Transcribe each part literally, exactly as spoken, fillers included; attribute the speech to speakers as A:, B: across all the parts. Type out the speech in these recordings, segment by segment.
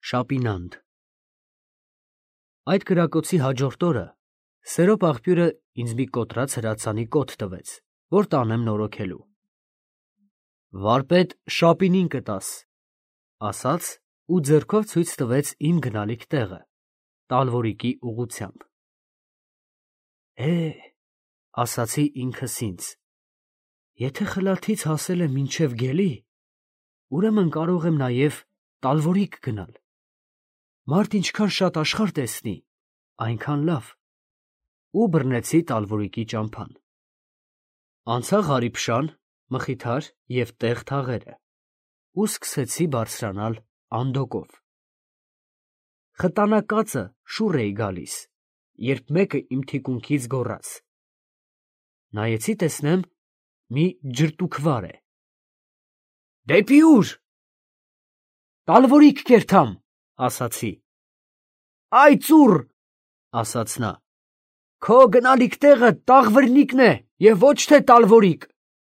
A: Շապինանդ։ Այդ կրակոցի հաջորդ օրը Սերոպ աղբյուրը ինձ մի կոտրած հրացանի կոթ տվեց, որ տանեմ նորոգելու։ Վարպետ Շապինին կտաս, ասաց ու ձեռքով ցույց տվեց իմ գնալիք տեղը, Տալվորիկի ուղղությամբ։ Է, ասացի ինքս ինձ, եթե խլաթից հասել եմ մինչև Գելի, ուրեմն կարող եմ նաև Տալվորիկ գնալ։ Մարդ ինչքան շատ աշխարհ տեսնի, այնքան լավ, ու բռնեցի Տալվորիկի ճամփան։ Անցա Ղարիբշան, Մխիթար և Տեղ թաղերը ու սկսեցի բարձրանալ Անդոկով։ Խտանակածը շուռ էի գալիս, երբ մեկը իմ թիկունքից գոռաց. նայեցի տեսնեմ, մի ջրտուքվար է։ Դեպի ո՞ւր։ Տալվորիկ կերթամ, ասացի։ Այ ծուռ, ասաց նա, քո գնալիք տեղը Տաղվրնիկն է և ոչ թե Տալվորիկ։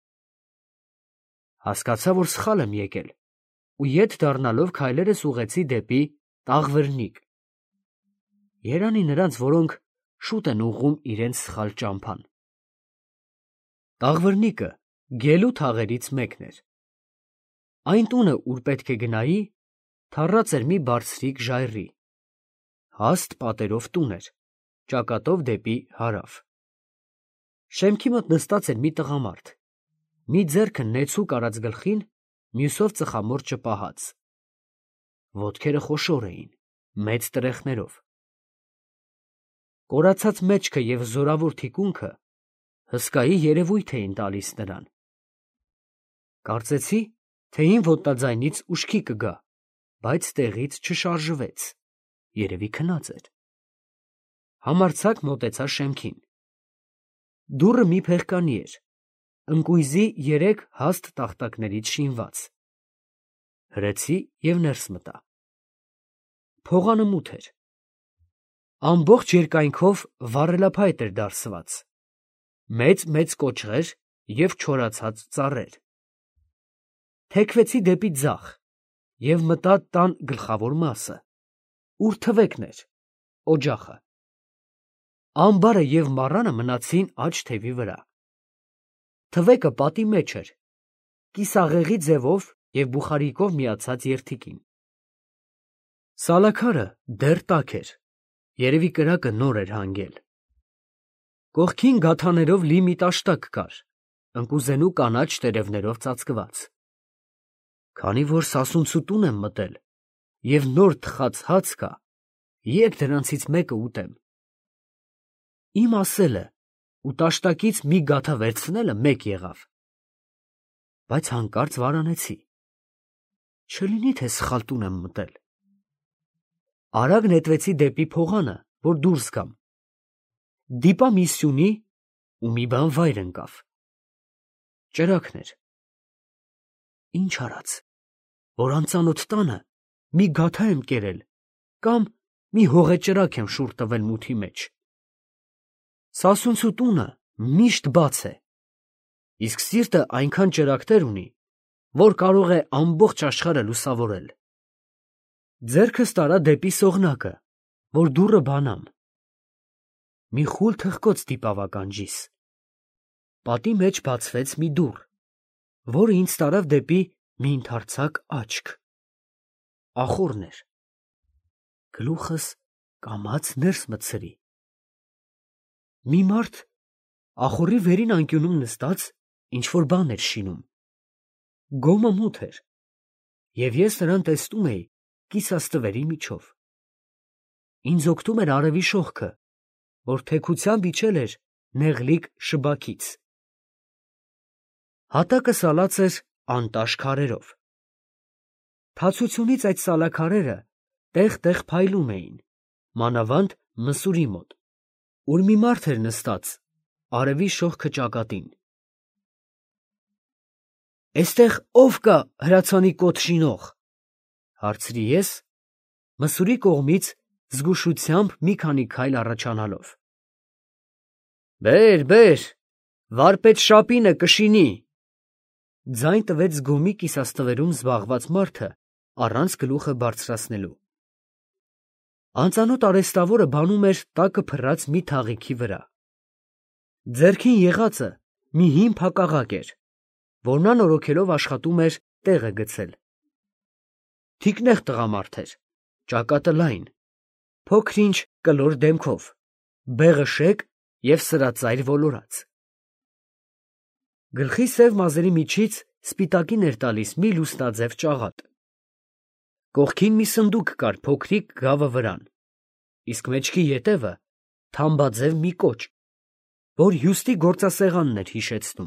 A: Հասկացա, որ սխալ եմ եկել, ու ետ դառնալով քայլերս ուղղեցի դեպի Տաղվրնիկ։ Երանի նրանց, որոնք շուտ են ուղղում իրենց սխալ ճամփան։ Տաղվրնիկը Գելու թաղերից մեկն էր։ Այն տունը, ուր պետք է գնայի, թառած էր մի բարձրիկ ժայռի, հաստ պատերով տուն էր, ճակատով դեպի հարավ։ Շեմքի մոտ նստած էր մի տղամարդ, մի ձեռքը նեցուկ արած գլխին, մյուսով ծխամորճը պահած։ Ոտքերը խոշոր էին, մեծ տրեխներով։ Կորացած մեջքը և զորավոր թիկունքը հսկայի երևույթ էին տալիս նրան։ Կարծեցի, թե իմ ոտնաձայնից ուշքի կգա, բայց տեղից չշարժվեց, երևի քնած էր։ Համարձակ մոտեցա շեմքին։ Դուռը մի փեղկանի էր, ընկույզի երեք հաստ տախտակներից շինված։ Հրեցի և ներս մտա։ Փողանը մութ էր։ Ամբողջ երկայնքով վառելափայտ էր դարսված, մեծ-մեծ կոճղեր և չորացած ծառեր։ Թեքվեցի դեպի ձախ և մտա տան գլխավոր մասը, ուր թվեկն էր, օջախը։ Ամբարը և մառանը մնացին աջ թևի վրա։ Թվեկը պատի մեջ էր, կիսաղեղի ձևով և բուխարիկով միացած երդիկին։ Սալաքարը դեռ տաք էր, երևի կրակը նոր էր հանգել։ Կողքին գաթաներով լի մի տաշտակ կար, ընկուզենու կանաչ տերևներով ծածկված։ Քանի որ սասունցու տուն եմ մտել և նոր թխած հաց կա, եկ դրանցից մեկը ուտեմ։ Իմ ասելը ու տաշտակից մի գաթա վերցնելը մեկ եղավ, բայց հանկարծ վարանեցի, չլինի թե սխալ տուն եմ մտել։ Արագ նետվեցի դեպի փողանը, որ դուրս գամ։ Դիպա մի սյունի ու մի բան վայր ընկավ։ Ճրագն էր։ Ինչ արած, որ անծանոթ տանը մի գաթա եմ կերել կամ մի հողեճրագ եմ շուռ տվել մութի մեջ։ Սասունցու տունը միշտ բաց է, իսկ սիրտը այնքան ճրագներ ունի, որ կարող է ամբողջ աշխարհը լուսավորել։ Ձեռքս տարա դեպի սողնակը, որ դուռը բանամ։ Մի խուլ թխկոց դիպավ ականջիս։ Պատի մեջ բացվեց մի դուռ, որը ինձ տարավ դեպի մի ընդարձակ աչք։ Ախոռն էր։ Գլուխս կամաց ներս մտցրի։ Մի մարդ ախոռի վերին անկյունում նստած ինչ֊որ բան էր շինում։ Գոմը մութ էր, և ես նրան տեսնում էի կիսաս տվերի միջով։ Ինձ օգնում էր արևի շողքը, որ թեքությամբ իջել էր նեղլիկ շբաքից։ Հատակը սալած էր անտաշ քարերով։ Թացությունից այդ սալաքարերը տեղ֊տեղ փայլում էին, մանավանդ մսուրի մոտ, ուր մի մարդ էր նստած արևի շողքը ճակատին։ «Էստեղ ո՞վ կա հրացանի կոթ շինող», հարցրի ես, մսուրի կողմից զգուշությամբ մի քանի քայլ առաջանալով։ «Բեր, բեր, վարպետ Շապինը կշինի», ձայն տվեց զգոմի կիսաստվերում զբաղված մարդը առանց գլուխը բարձրացնելու։ Անծանոթ արհեստավորը բանում էր տակը փռած մի թաղիքի վրա։ Ձեռքին եղածը մի հին փակաղակ էր, որ նա նորոգելով աշխատում էր տեղը գցել։ Թիկնեղ տղամարդ էր, ճակատը լայն, փոքր-ինչ կլոր դեմքով, բեղը շեկ և սրածայր ոլորած։ Գլխի սև մազերի միջից սպիտակին էր տալիս մի լուսնաձև ճաղատ։ Կողքին մի սնդուկ կար փոքրիկ գավը վրան, իսկ մեջքի ետևը թամբաձև մի կոճ, որ հյուստի գործասեղանն էր հիշեցնում։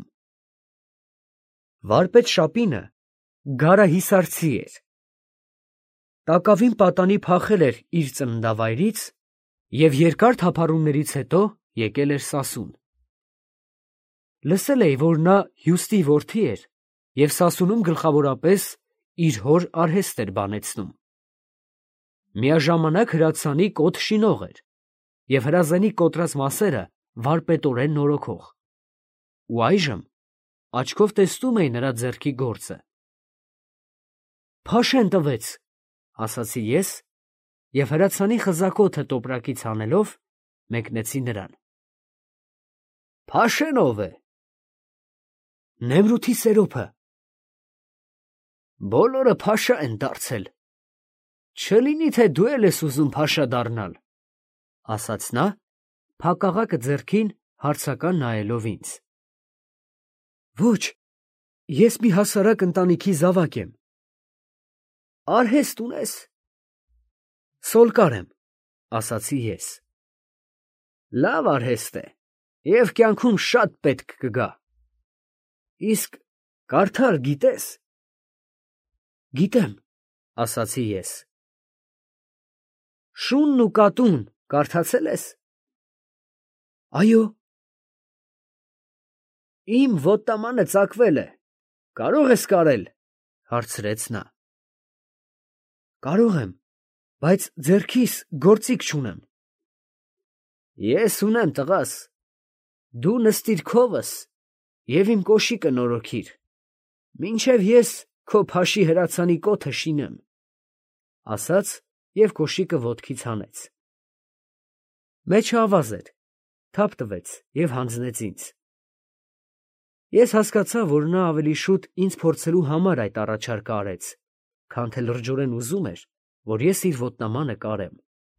A: Վարպետ Շապինը գարահիսարցի էր։ Տակավին պատանի փախել էր իր ծննդավայրից և երկար թափառումներից հետո եկել էր Սասուն։ Լսել էի, որ նա հյուստի որդի էր և Սասունում գլխավորապես իր հոր արհեստ էր բանեցնում։ Միաժամանակ հրացանի կոթ շինող էր և հրազենի կոտրած մասերը վարպետորեն նորոգող, ու այժմ աչքով տեսնում էի նրա ձեռքի գործը։ «Փաշեն տվեց», ասացի ես և հրացանի խզակոթը տոպրակից հանելով մեկնեցի նրան։ «Փաշեն ո՞վ է»։ «Նեմրութի Սերոբը»։ «Բոլորը փաշա են դարձել, չլինի թե դու էլ ես ուզում փաշա դառնալ», ասաց նա, փակաղակը ձեռքին հարցական նայելով ինձ։ «Ոչ, ես մի հասարակ ընտանիքի զավակ եմ»։ «Արհեստ ունե՞ս»։ «Սոլկար եմ», ասացի ես։ «Լավ արհեստ է և կյանքում շատ պետք կգա։ Իսկ կարդալ գիտե՞ս»։ «Գիտեմ», ասացի ես։ «Շունն ու կատուն կարդացե՞լ ես»։ «Այո»։ «Իմ ոտնամանը ծակվել է, կարո՞ղ ես կարել», հարցրեց նա։ «Կարող եմ, բայց ձեռքիս գործիք չունեմ»։ «Ես ունեմ, տղաս, դու նստիր քովս և իմ կոշիկը նորոգիր, մինչև ես քո փաշի հրացանի կոթը շինեմ», ասաց և կոշիկը ոտքից հանեց։ Մեջը ավազ էր, թափ տվեց և հանձնեց ինձ։ Ես հասկացա, որ նա ավելի շուտ ինձ փորձելու համար այդ առաջարկը արեց, քան թե լրջորեն ուզում էր, որ ես իր ոտնամանը կարեմ։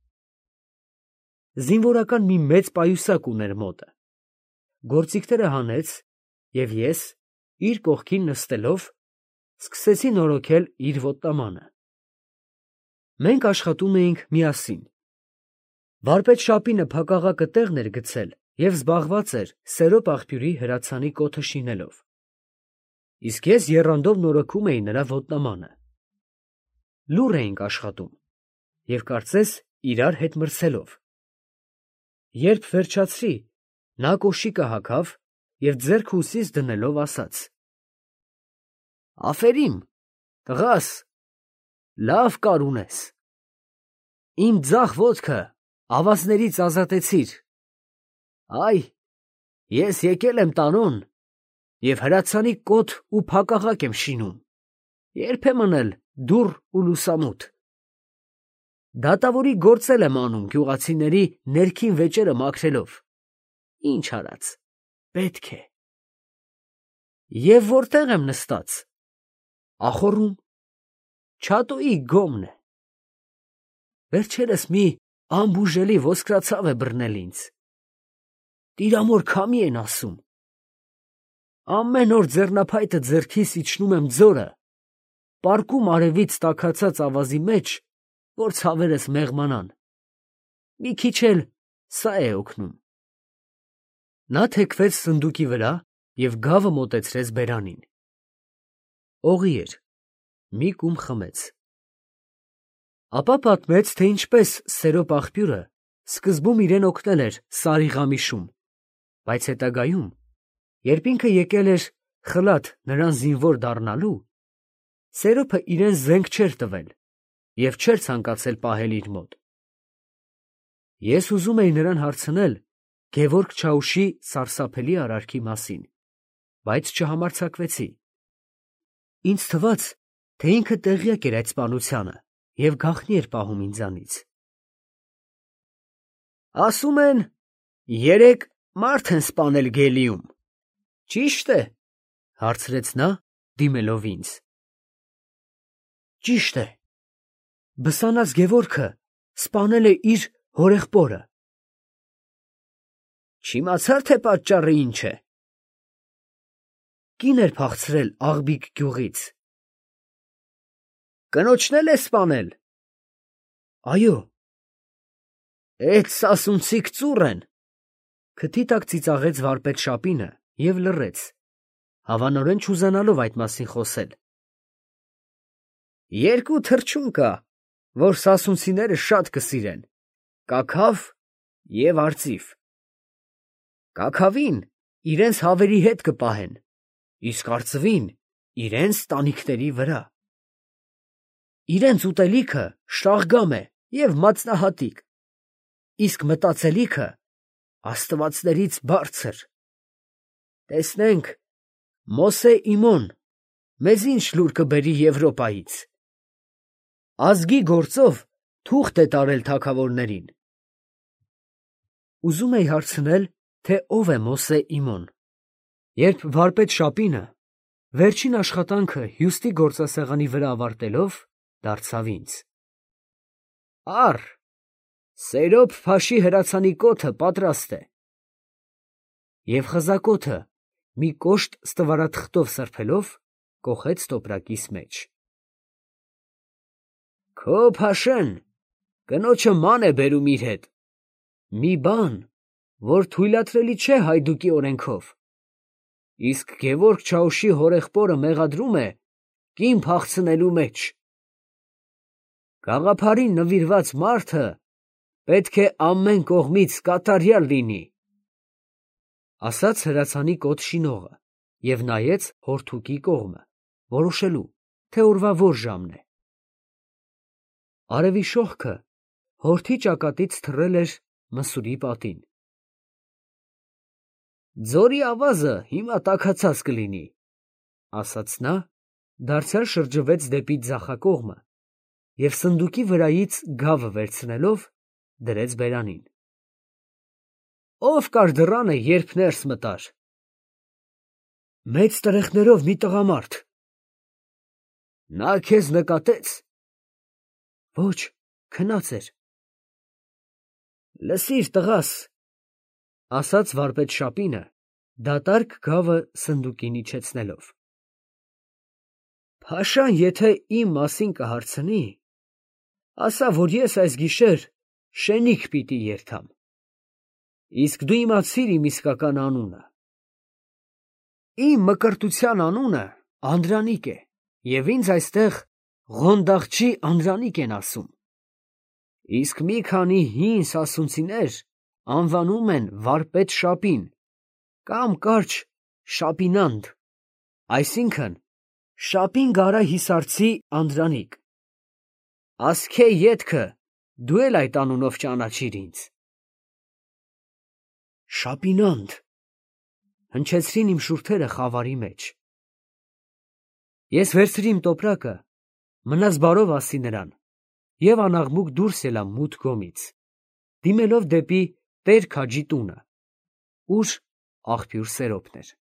A: Զինվորական մի մեծ պայուսակ ուներ մոտը։ Գործիքները հանեց, և ես, իր կողքին նստելով, սկսեցի նորոգել իր ոտնամանը։ Մենք աշխատում էինք միասին։ Վարպետ Շապինը փակաղակը տեղն էր գցել և զբաղված էր Սերոբ աղբյուրի հրացանի կոթը շինելով, իսկ ես եռանդով նորոգում էի նրա ոտնամանը։ Լուռ էինք աշխատում և կարծես իրար հետ մրցելով։ Երբ վերջացրի, նա կոշիկը հագավ և ձեռքը ուսիս դնելով ասաց. «Աֆերիմ, տղաս, լավ կար ունես։ Իմ ձախ ոտքը ավազներից ազատեցիր։ Այ, ես եկել եմ տանոն և հրացանի կոթ ու փակաղակ եմ շինում, երբեմն էլ դուռ ու լուսամուտ։ Դատավորի գործ էլ եմ անում գյուղացիների ներքին վեճերը մաքրելով, ինչ արած, պետք է։ Եվ որտե՞ղ եմ նստած։ Ախոռում, չատոյի գոմն է։ Վերջերս մի անբուժելի ոսկրածավ է բռնել ինձ։ Տիրամոր քամի են ասում։ Ամեն օր ձեռնափայտը ձեռքիս իջնում եմ ձորը, պառկում արևից տաքացած ավազի մեջ, որ ցավերս մեղմանան։ Մի քիչ էլ սա է օգնում»։ Նա թեքվեց սնդուկի վրա և գավը մոտեցրեց բերանին։ Օղի էր, մի կում խմեց։ Ապա պատմեց, թե ինչպես Սերոբ աղբյուրը սկզբում իրեն օգնել էր Սարիղամիշում, բայց հետագայում, երբ ինքը եկել էր խլաթ նրան զինվոր դառնալու, Սերոբը իրան զենք չէր տվել և չէր ցանկացել պահել իր մոտ։ Ես ուզում էի նրան հարցնել Գևորգ Չաուշի սարսափելի արարքի մասին, բայց չհամարձակվեցի։ Ինձ թվաց, թե ինքը տեղյակ էր այդ սպանությանը և գաղտնի էր պահում ինձանից։ Ասում են, երեք մարդ են սպանել Գելիում։ Ճի՞շտ է, հարցրեց նա, դիմելով ինձ։ Ճիշտ է։ Բսանաց Գևորգը սպանել է իր հորեղբորը։ Չիմացա՞ր, թե պատճառը ինչ է։ Կին էր փախցրել Աղբիկ գյուղից։ Կնոջն էլ է սպանել։ Այո։ Էդ սասունցիք ծուռ են։ Քթի տակ ծիծաղեց վարպետ Շապինը և լռեց, հավանորեն չուզենալով այդ մասին խոսել։ Երկու թռչուն կա, որ սասունցիները շատ կսիրեն, կաքավ և արծիվ։ Կաքավին իրենց հավերի հետ կպահեն, իսկ արծվին իրենց տանիքների վրա։ Իրենց ուտելիքը շաղգամ է և մածնահատիկ, իսկ մտածելիքը աստվածներից բարձր։ Տեսնենք, Մոսե Իմոն մեզ ինչ լուր կբերի Եվրոպայից։ Ազգի գործով թուղթ է տարել թագավորներին։ Ուզում էի հարցնել, թե ով է Մոսե Իմոն, երբ վարպետ Շապինը վերջին աշխատանքը հյուստի գործասեղանի վրա ավարտելով, դարձավ ինձ. Առ, Սերոբ Փաշի հրացանի կոթը պատրաստ է։ Եվ խզակոթը մի կոշտ ստվարաթղթով սրբելով, կոխեց տոպրակիս մեջ։ Քո Փաշեն կնոջը ման է բերում իր հետ, մի բան, որ թույլատրելի չէ հայդուկի օրենքով, իսկ Գևորգ Չաուշի հորեղբորը մեղադրում է կին փախցնելու մեջ։ Գաղափարին նվիրված մարդը պետք է ամեն կողմից կատարյալ լինի, ասաց հրացանի կոթ շինողը և նայեց հորթուկի կողմը, որոշելու, թե օրվա որ ժամն է։ Արևի շողքը հորթի ճակատից թռել էր մսուրի պատին։ Ձորի ավազը հիմա տաքացած կլինի, ասաց նա, դարձյալ շրջվեց դեպի ձախակողմը և սնդուկի վրայից գավը վերցնելով, դրեց բերանին։ Ո՞վ կար դռանը, երբ ներս մտար։ Մեծ տրեխներով մի տղամարդ։ Նա քեզ նկատե՞ց։ Ոչ, քնած էր։ Լսիր, տղաս, ասաց վարպետ Շապինը, դատարկ գավը սնդուկին իջեցնելով։ Փաշան եթե իմ մասին կհարցնի, ասա, որ ես այս գիշեր շենիկ պիտի երթամ, իսկ դու իմացիր իմ իսկական անունը։ Իմ մկրտության անունը Անդրանիկ է, և ինձ այստեղ Ղոնդաղչի Անդրանիկ են ասում, իսկ մի քանի հին սասունցիներ անվանում են վարպետ Շապին կամ կարճ Շապինանդ, այսինքն Շապին֊Գարահիսարցի Անդրանիկ։ Ասքե ետքը դու էլ այդ անունով ճանաչիր ինձ։ Շապինանդ, հնչեցրին իմ շուրթերը խավարի մեջ։ Ես վերցրի իմ տոպրակը, մնաս բարով ասի նրան և անաղմուկ դուրս ելա մութ գոմից, դիմելով դեպի Տեր-Քաջի տունը, ուր աղբյուր Սերոբն էր։